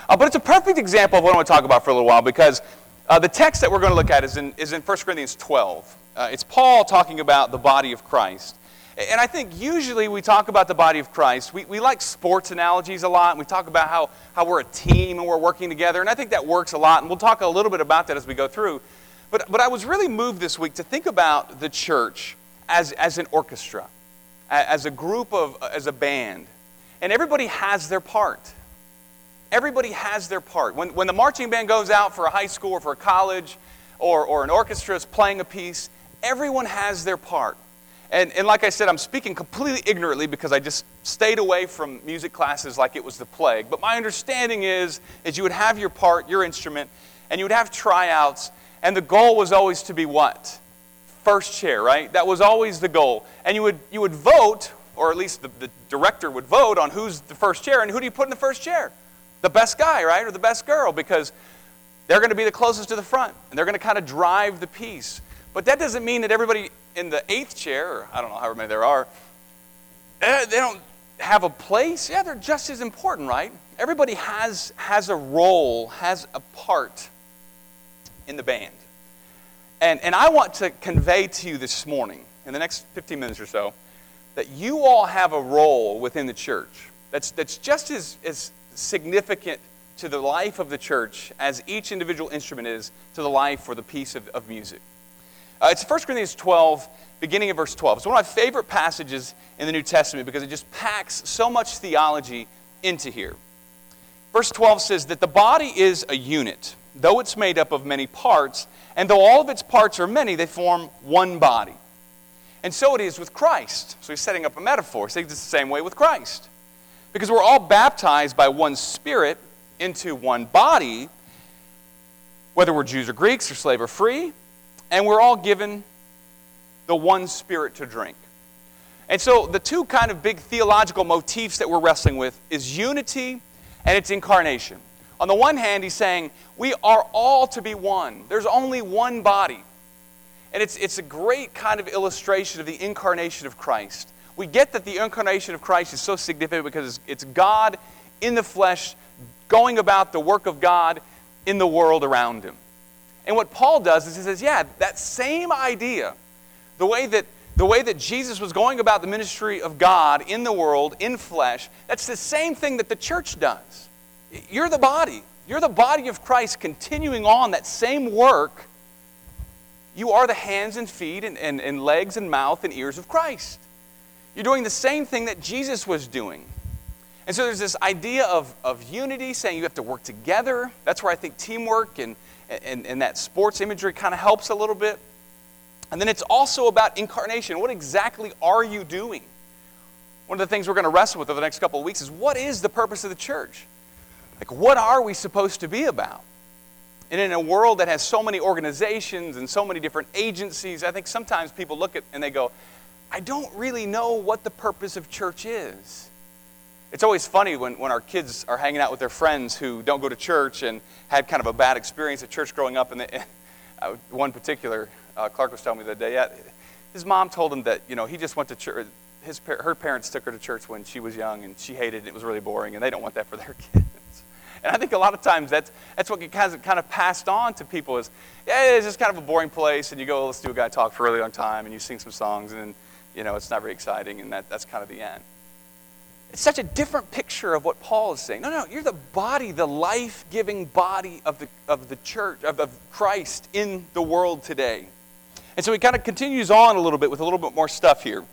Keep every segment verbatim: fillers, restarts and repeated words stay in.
Uh, but it's a perfect example of what I want to talk about for a little while, because uh, the text that we're going to look at is in, is in First Corinthians twelve. Uh, it's Paul talking about the body of Christ. And I think usually we talk about the body of Christ. We, we like sports analogies a lot, and we talk about how, how we're a team and we're working together, and I think that works a lot, and we'll talk a little bit about that as we go through. But, but I was really moved this week to think about the church as, as an orchestra, as a group of, as a band. And everybody has their part. Everybody has their part. When, when the marching band goes out for a high school or for a college, or, or an orchestra is playing a piece, everyone has their part. And, and like I said, I'm speaking completely ignorantly because I just stayed away from music classes like it was the plague. But my understanding is, is you would have your part, your instrument, and you would have tryouts, and the goal was always to be what? First chair, right? That was always the goal. And you would you would vote, or at least the, the director would vote on who's the first chair, and who do you put in the first chair? The best guy, right? Or the best girl, because they're going to be the closest to the front, and they're going to kind of drive the piece. But that doesn't mean that everybody in the eighth chair, or I don't know however many there are, they don't have a place. Yeah, they're just as important, right? Everybody has, has a role, has a part in the band. And, and I want to convey to you this morning, in the next fifteen minutes or so, that you all have a role within the church that's, that's just as, as significant to the life of the church as each individual instrument is to the life or the piece of, of music. Uh, it's First Corinthians twelve, beginning of verse twelve. It's one of my favorite passages in the New Testament because it just packs so much theology into here. Verse twelve says that the body is a unit, though it's made up of many parts, and though all of its parts are many, they form one body. And so it is with Christ. So he's setting up a metaphor. He says it's the same way with Christ. Because we're all baptized by one Spirit into one body, whether we're Jews or Greeks or slave or free, and we're all given the one Spirit to drink. And so the two kind of big theological motifs that we're wrestling with is unity and its incarnation. On the one hand, he's saying we are all to be one. There's only one body. And it's, it's a great kind of illustration of the incarnation of Christ. We get that the incarnation of Christ is so significant because it's God in the flesh going about the work of God in the world around him. And what Paul does is he says, yeah, that same idea, the way that the way that Jesus was going about the ministry of God in the world, in flesh, that's the same thing that the church does. You're the body. You're the body of Christ continuing on that same work. You are the hands and feet and, and, and legs and mouth and ears of Christ. You're doing the same thing that Jesus was doing. And so there's this idea of, of unity, saying you have to work together. That's where I think teamwork and And, and that sports imagery kind of helps a little bit. And then it's also about incarnation. What exactly are you doing? One of the things we're going to wrestle with over the next couple of weeks is what is the purpose of the church? Like, what are we supposed to be about? And in a world that has so many organizations and so many different agencies, I think sometimes people look at and they go, I don't really know what the purpose of church is. It's always funny when, when our kids are hanging out with their friends who don't go to church and had kind of a bad experience at church growing up. And they, uh, one particular, uh, Clark was telling me the other day, yeah, his mom told him that, you know, he just went to church. His, her parents took her to church when she was young, and she hated it. It was really boring, and they don't want that for their kids. And I think a lot of times that's that's what has kind of passed on to people is, yeah, it's just kind of a boring place, and you go, let's do a guy talk for a really long time, and you sing some songs, and then, you know, it's not very exciting, and that, that's kind of the end. It's such a different picture of what Paul is saying. No, no, you're the body, the life-giving body of the of the church, of, of Christ in the world today. And so he kind of continues on a little bit with a little bit more stuff here.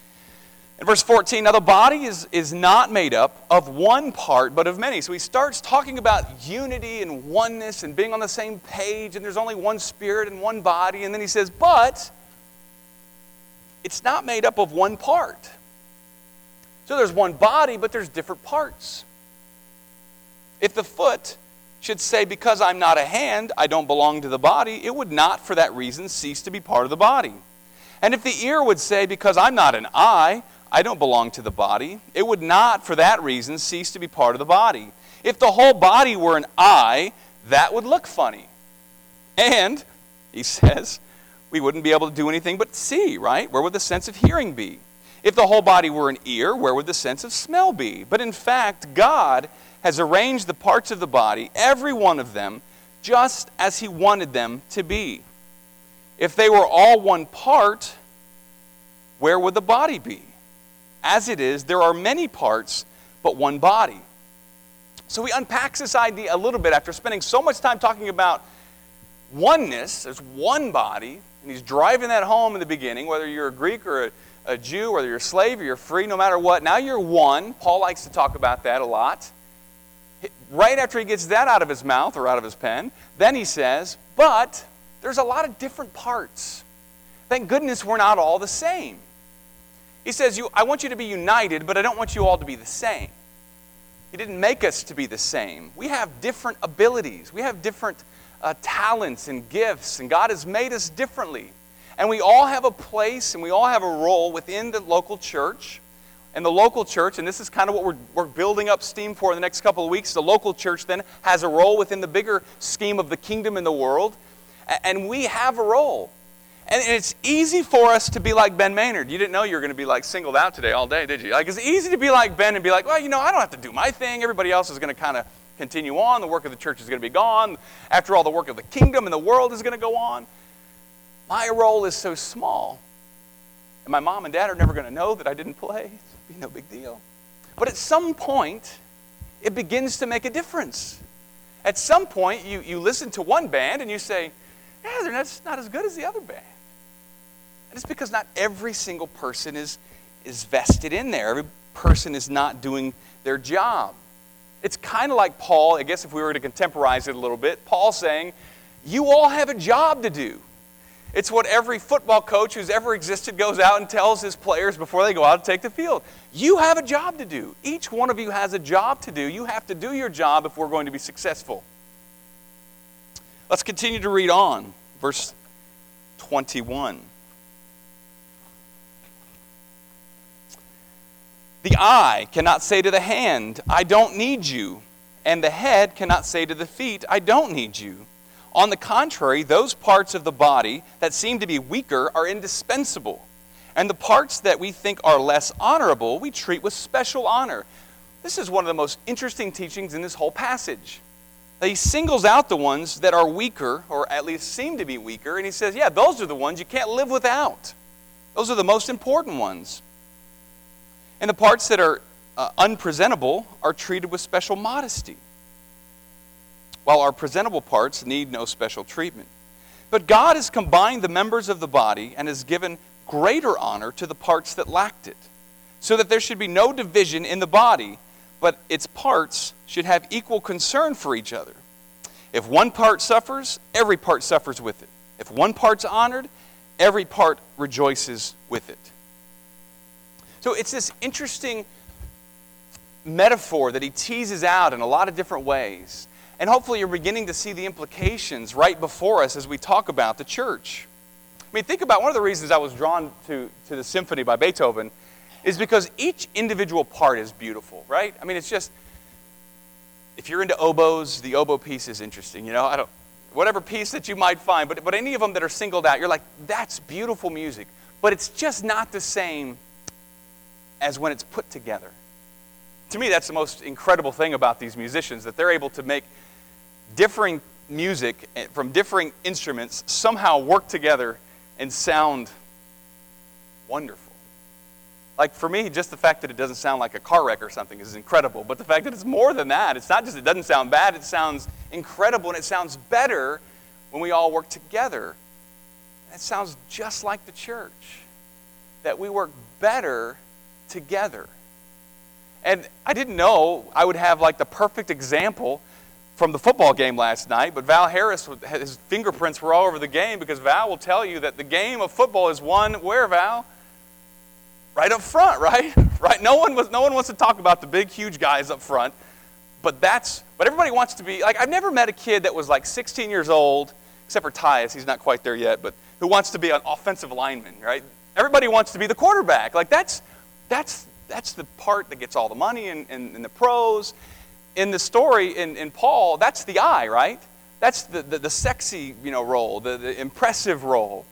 In verse fourteen, now the body is, is not made up of one part, but of many. So he starts talking about unity and oneness and being on the same page, and there's only one Spirit and one body. And then he says, but it's not made up of one part. So there's one body, but there's different parts. If the foot should say, because I'm not a hand, I don't belong to the body, it would not for that reason cease to be part of the body. And if the ear would say, because I'm not an eye, I don't belong to the body, it would not for that reason cease to be part of the body. If the whole body were an eye, that would look funny. And, he says, we wouldn't be able to do anything but see, right? Where would the sense of hearing be? If the whole body were an ear, where would the sense of smell be? But in fact, God has arranged the parts of the body, every one of them, just as he wanted them to be. If they were all one part, where would the body be? As it is, there are many parts, but one body. So he unpacks this idea a little bit after spending so much time talking about oneness. There's one body, and he's driving that home in the beginning, whether you're a Greek or a, a Jew, whether you're a slave or you're free, no matter what. Now you're one. Paul likes to talk about that a lot. Right after he gets that out of his mouth or out of his pen, then he says, but there's a lot of different parts. Thank goodness we're not all the same. He says, "You, I want you to be united, but I don't want you all to be the same." He didn't make us to be the same. We have different abilities. We have different uh, talents and gifts, and God has made us differently. And we all have a place, and we all have a role within the local church. And the local church, and this is kind of what we're, we're building up steam for in the next couple of weeks, the local church then has a role within the bigger scheme of the kingdom in the world. And we have a role. And it's easy for us to be like Ben Maynard. You didn't know you were going to be like singled out today all day, did you? Like, it's easy to be like Ben and be like, well, you know, I don't have to do my thing. Everybody else is going to kind of continue on. The work of the church is going to be gone. After all, the work of the kingdom and the world is going to go on. My role is so small. And my mom and dad are never going to know that I didn't play. It'd be no big deal. But at some point, it begins to make a difference. At some point, you, you listen to one band and you say, yeah, they're not, not as good as the other band. And it's because not every single person is, is vested in there. Every person is not doing their job. It's kind of like Paul, I guess if we were to contemporize it a little bit, Paul saying, you all have a job to do. It's what every football coach who's ever existed goes out and tells his players before they go out to take the field. You have a job to do. Each one of you has a job to do. You have to do your job if we're going to be successful. Let's continue to read on. Verse twenty-one. The eye cannot say to the hand, I don't need you. And the head cannot say to the feet, I don't need you. On the contrary, those parts of the body that seem to be weaker are indispensable. And the parts that we think are less honorable, we treat with special honor. This is one of the most interesting teachings in this whole passage. He singles out the ones that are weaker, or at least seem to be weaker, and he says, yeah, those are the ones you can't live without. Those are the most important ones. And the parts that are uh, unpresentable are treated with special modesty, while our presentable parts need no special treatment. But God has combined the members of the body and has given greater honor to the parts that lacked it, so that there should be no division in the body, but its parts should have equal concern for each other. If one part suffers, every part suffers with it. If one part's honored, every part rejoices with it. So it's this interesting metaphor that he teases out in a lot of different ways. And hopefully you're beginning to see the implications right before us as we talk about the church. I mean, think about one of the reasons I was drawn to, to the symphony by Beethoven is because each individual part is beautiful, right? I mean, it's just, if you're into oboes, the oboe piece is interesting, you know? I don't, whatever piece that you might find, but, but any of them that are singled out, you're like, that's beautiful music. But it's just not the same as when it's put together. To me, that's the most incredible thing about these musicians, that they're able to make differing music from differing instruments somehow work together and sound wonderful. Like for me, just the fact that it doesn't sound like a car wreck or something is incredible. But the fact that it's more than that, it's not just it doesn't sound bad, it sounds incredible, and it sounds better when we all work together. It sounds just like the church, that we work better together. And I didn't know I would have like the perfect example from the football game last night, but Val Harris, his fingerprints were all over the game, because Val will tell you that the game of football is won where, Val? Right up front, right? Right. No one was. No one wants to talk about the big, huge guys up front, but that's. But everybody wants to be like. I've never met a kid that was like sixteen years old, except for Tyus. He's not quite there yet, but who wants to be an offensive lineman, right? Everybody wants to be the quarterback. Like that's that's that's the part that gets all the money in, in, in the pros. In the story in, in Paul, that's the eye, right? That's the, the, the sexy, you know, role, the, the impressive role.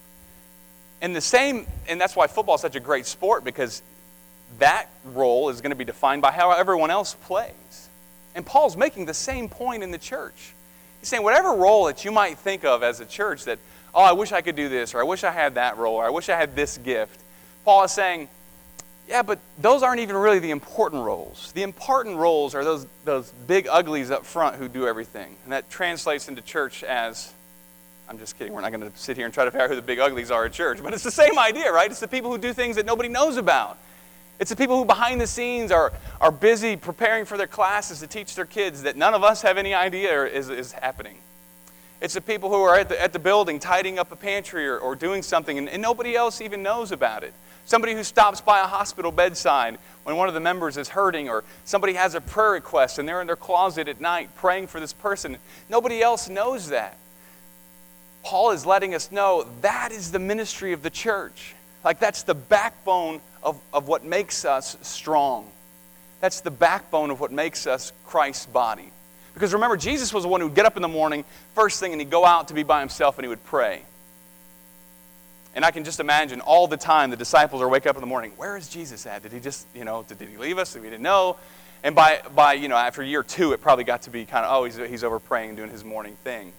And the same, and that's why football is such a great sport, because that role is going to be defined by how everyone else plays. And Paul's making the same point in the church. He's saying whatever role that you might think of as a church that, oh, I wish I could do this, or I wish I had that role, or I wish I had this gift. Paul is saying, yeah, but those aren't even really the important roles. The important roles are those, those big uglies up front who do everything. And that translates into church as, I'm just kidding, we're not going to sit here and try to figure out who the big uglies are at church. But it's the same idea, right? It's the people who do things that nobody knows about. It's the people who behind the scenes are, are busy preparing for their classes to teach their kids that none of us have any idea is, is happening. It's the people who are at the, at the building tidying up a pantry or, or doing something and, and nobody else even knows about it. Somebody who stops by a hospital bedside when one of the members is hurting, or somebody has a prayer request and they're in their closet at night praying for this person. Nobody else knows that. Paul is letting us know that is the ministry of the church. Like that's the backbone of, of what makes us strong. That's the backbone of what makes us Christ's body. Because remember, Jesus was the one who would get up in the morning, first thing, and he'd go out to be by himself and he would pray. And I can just imagine all the time the disciples are wake up in the morning, where is Jesus at? Did he just, you know, did, did he leave us? We didn't know. And by, by, you know, after year two, it probably got to be kind of, oh, he's, he's over praying and doing his morning thing.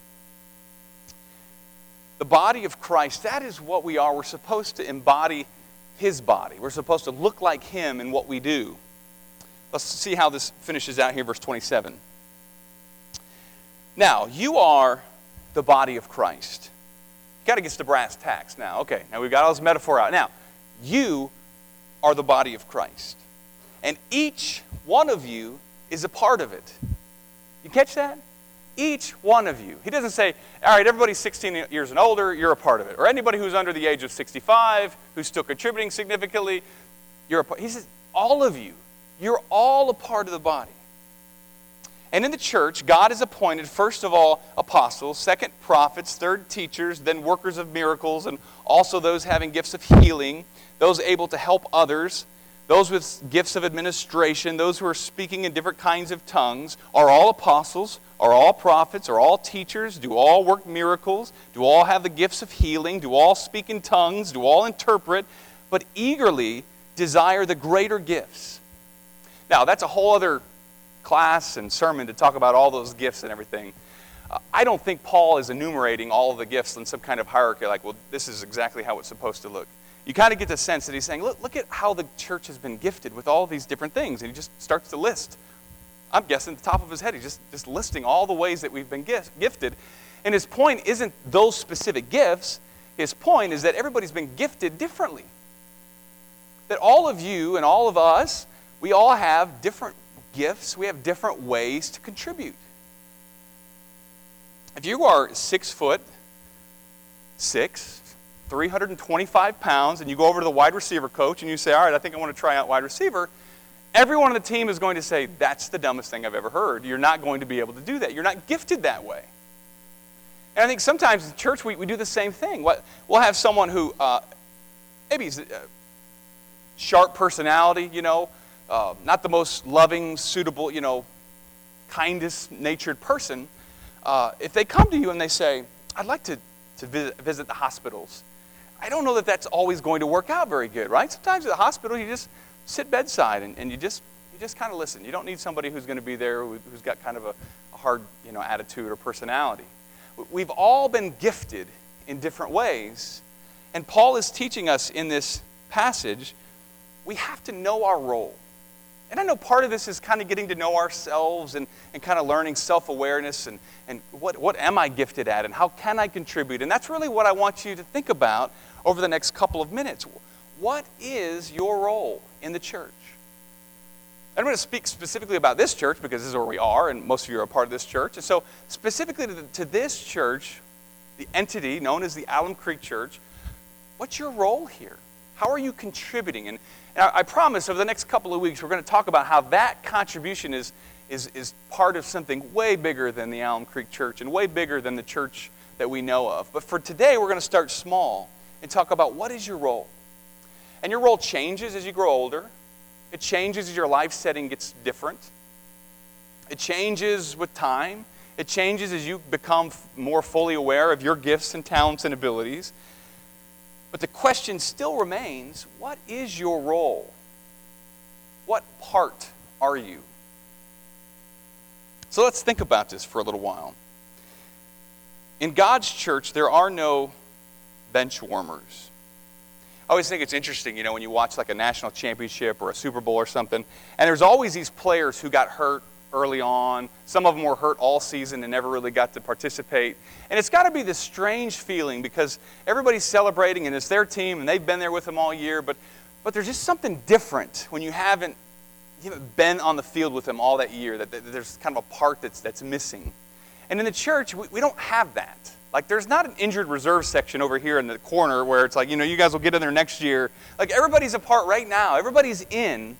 The body of Christ, that is what we are. We're supposed to embody his body. We're supposed to look like him in what we do. Let's see how this finishes out here, verse twenty-seven. Now, you are the body of Christ. Got to get to brass tacks now. Okay, now we've got all this metaphor out. Now, you are the body of Christ. And each one of you is a part of it. You catch that? Each one of you. He doesn't say, all right, everybody's sixteen years and older, you're a part of it. Or anybody who's under the age of sixty-five, who's still contributing significantly, you're a part. He says, all of you. You're all a part of the body. And in the church, God has appointed, first of all, apostles, second, prophets, third, teachers, then workers of miracles, and also those having gifts of healing, those able to help others, those with gifts of administration, those who are speaking in different kinds of tongues. Are all apostles? Are all prophets? Are all teachers? Do all work miracles? Do all have the gifts of healing? Do all speak in tongues? Do all interpret? But eagerly desire the greater gifts. Now, that's a whole other class and sermon to talk about all those gifts and everything. Uh, I don't think Paul is enumerating all of the gifts in some kind of hierarchy like, well, this is exactly how it's supposed to look. You kind of get the sense that he's saying, look, look at how the church has been gifted with all these different things. And he just starts to list. I'm guessing at the top of his head, he's just, just listing all the ways that we've been gift, gifted. And his point isn't those specific gifts. His point is that everybody's been gifted differently. That all of you and all of us, we all have different gifts. We have different ways to contribute. If you are six foot, six, three hundred twenty-five pounds, and you go over to the wide receiver coach and you say, all right, I think I want to try out wide receiver, everyone on the team is going to say, that's the dumbest thing I've ever heard. You're not going to be able to do that. You're not gifted that way. And I think sometimes in church we, we do the same thing. We'll have someone who uh, maybe is a sharp personality, you know, Uh, not the most loving, suitable, you know, kindest-natured person. Uh, if they come to you and they say, I'd like to, to visit, visit the hospitals, I don't know that that's always going to work out very good, right? Sometimes at the hospital you just sit bedside and, and you just you just kind of listen. You don't need somebody who's going to be there who, who's got kind of a, a hard, you know, attitude or personality. We've all been gifted in different ways. And Paul is teaching us in this passage, we have to know our role. And I know part of this is kind of getting to know ourselves and, and kind of learning self-awareness and, and what, what am I gifted at and how can I contribute? And that's really what I want you to think about over the next couple of minutes. What is your role in the church? I'm going to speak specifically about this church because this is where we are and most of you are a part of this church. And so specifically to, the, to this church, the entity known as the Alum Creek Church, what's your role here? How are you contributing? And, and I, I promise over the next couple of weeks, we're going to talk about how that contribution is, is, is part of something way bigger than the Alum Creek Church and way bigger than the church that we know of. But for today, we're going to start small and talk about what is your role. And your role changes as you grow older. It changes as your life setting gets different. It changes with time. It changes as you become more fully aware of your gifts and talents and abilities. But the question still remains, what is your role? What part are you? So let's think about this for a little while. In God's church, there are no bench warmers. I always think it's interesting, you know, when you watch like a national championship or a Super Bowl or something, and there's always these players who got hurt early on. Some of them were hurt all season and never really got to participate. And it's got to be this strange feeling because everybody's celebrating and it's their team and they've been there with them all year, but but there's just something different when you haven't, you haven't been on the field with them all that year, that, that there's kind of a part that's that's missing. And in the church, we, we don't have that. Like, there's not an injured reserve section over here in the corner where it's like, you know, you guys will get in there next year. Like, everybody's a part right now. Everybody's in.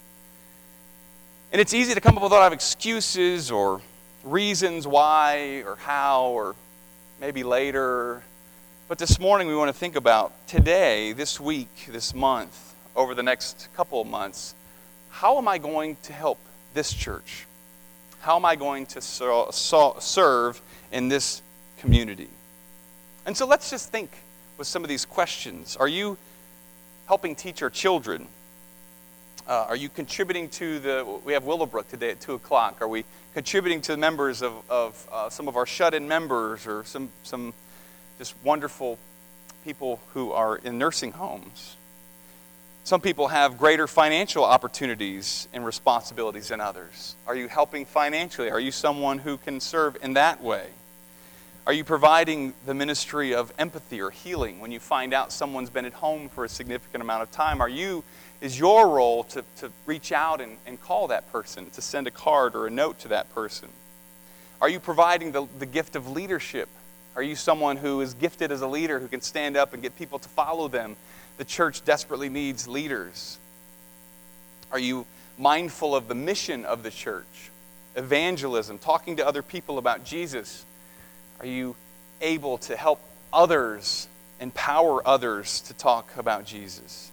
And it's easy to come up with a lot of excuses or reasons why or how or maybe later. But this morning we want to think about today, this week, this month, over the next couple of months, how am I going to help this church? How am I going to so, so, serve in this community? And so let's just think with some of these questions. Are you helping teach our children? Uh, are you contributing to the, we have Willowbrook today at two o'clock. Are we contributing to the members of, of uh, some of our shut-in members or some, some just wonderful people who are in nursing homes? Some people have greater financial opportunities and responsibilities than others. Are you helping financially? Are you someone who can serve in that way? Are you providing the ministry of empathy or healing when you find out someone's been at home for a significant amount of time? Are you, is your role to, to reach out and, and call that person, to send a card or a note to that person? Are you providing the, the gift of leadership? Are you someone who is gifted as a leader who can stand up and get people to follow them? The church desperately needs leaders. Are you mindful of the mission of the church? Evangelism, talking to other people about Jesus. Are you able to help others, empower others to talk about Jesus?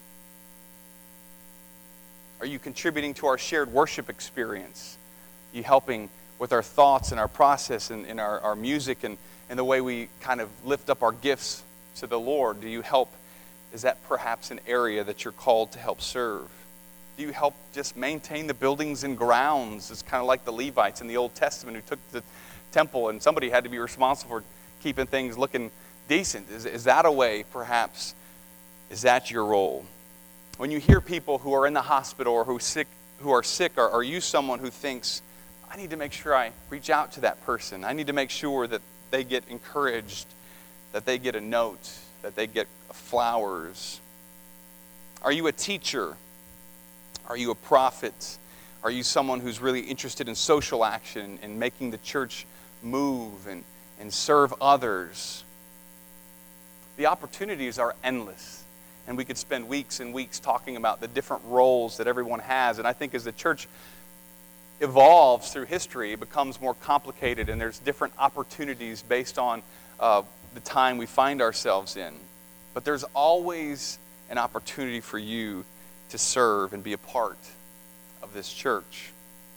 Are you contributing to our shared worship experience? Are you helping with our thoughts and our process and, and our, our music and, and the way we kind of lift up our gifts to the Lord? Do you help? Is that perhaps an area that you're called to help serve? Do you help just maintain the buildings and grounds? It's kind of like the Levites in the Old Testament who took the temple and somebody had to be responsible for keeping things looking decent. Is, is that a way, perhaps, is that your role? When you hear people who are in the hospital or who sick, who are sick, are, are you someone who thinks, I need to make sure I reach out to that person. I need to make sure that they get encouraged, that they get a note, that they get flowers? Are you a teacher? Are you a prophet? Are you someone who's really interested in social action and making the church move and, and serve others? The opportunities are endless, and we could spend weeks and weeks talking about the different roles that everyone has. And I think as the church evolves through history, it becomes more complicated, and there's different opportunities based on uh, the time we find ourselves in. But there's always an opportunity for you to serve and be a part of this church.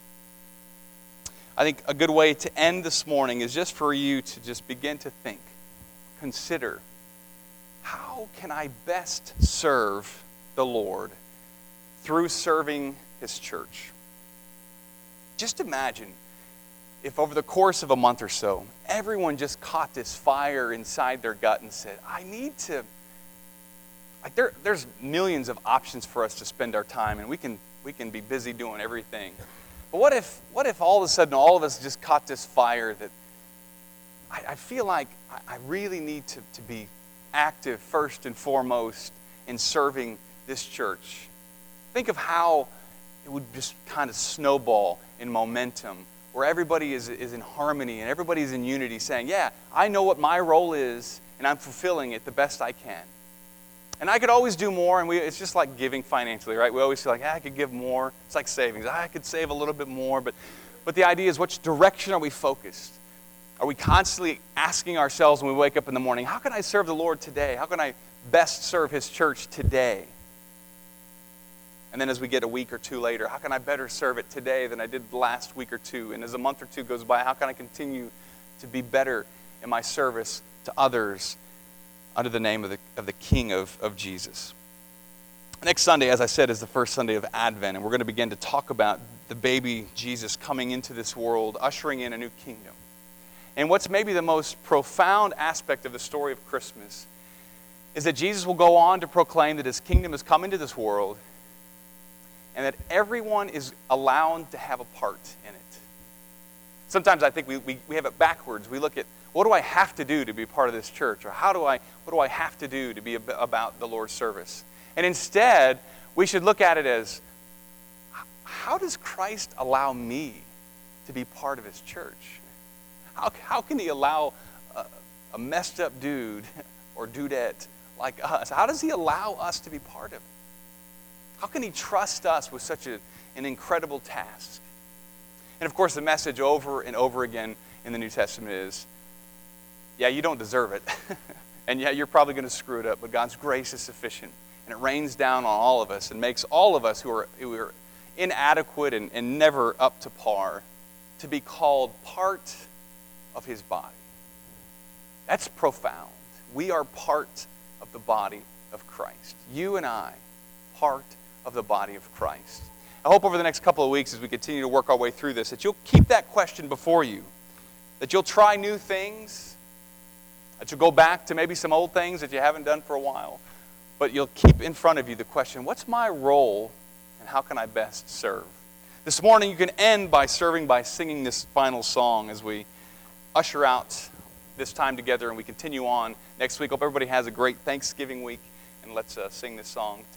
I think a good way to end this morning is just for you to just begin to think, consider, how can I best serve the Lord through serving His church? Just imagine if over the course of a month or so, everyone just caught this fire inside their gut and said, I need to, like there, there's millions of options for us to spend our time, and we can we can be busy doing everything. But what if what if all of a sudden all of us just caught this fire that I, I feel like I, I really need to, to be active first and foremost in serving this church. Think of how it would just kind of snowball in momentum, where everybody is, is in harmony and everybody's in unity saying, yeah, I know what my role is and I'm fulfilling it the best I can. And I could always do more, and we, it's just like giving financially, right? We always feel like, ah, I could give more. It's like savings. Ah, I could save a little bit more. But, but the idea is, which direction are we focused? Are we constantly asking ourselves when we wake up in the morning, how can I serve the Lord today? How can I best serve His church today? And then as we get a week or two later, how can I better serve it today than I did the last week or two? And as a month or two goes by, how can I continue to be better in my service to others under the name of the, of the King of, of Jesus? Next Sunday, as I said, is the first Sunday of Advent, and we're going to begin to talk about the baby Jesus coming into this world, ushering in a new kingdom. And what's maybe the most profound aspect of the story of Christmas is that Jesus will go on to proclaim that his kingdom has come into this world and that everyone is allowed to have a part in it. Sometimes I think we, we, we have it backwards. We look at, what do I have to do to be part of this church? Or how do I, what do I have to do to be ab- about the Lord's service? And instead, we should look at it as, how does Christ allow me to be part of his church? How, how can he allow a, a messed up dude or dudette like us? How does he allow us to be part of it? How can he trust us with such a, an incredible task? And of course, the message over and over again in the New Testament is, yeah, you don't deserve it. And yeah, you're probably going to screw it up, but God's grace is sufficient. And it rains down on all of us and makes all of us who are, who are inadequate and, and never up to par to be called part of his body. That's profound. We are part of the body of Christ. You and I, part of the body of Christ. I hope over the next couple of weeks as we continue to work our way through this, that you'll keep that question before you, that you'll try new things, that you'll go back to maybe some old things that you haven't done for a while, but you'll keep in front of you the question, what's my role and how can I best serve? This morning you can end by serving by singing this final song as we usher out this time together and we continue on next week. Hope everybody has a great Thanksgiving week, and let's uh, sing this song.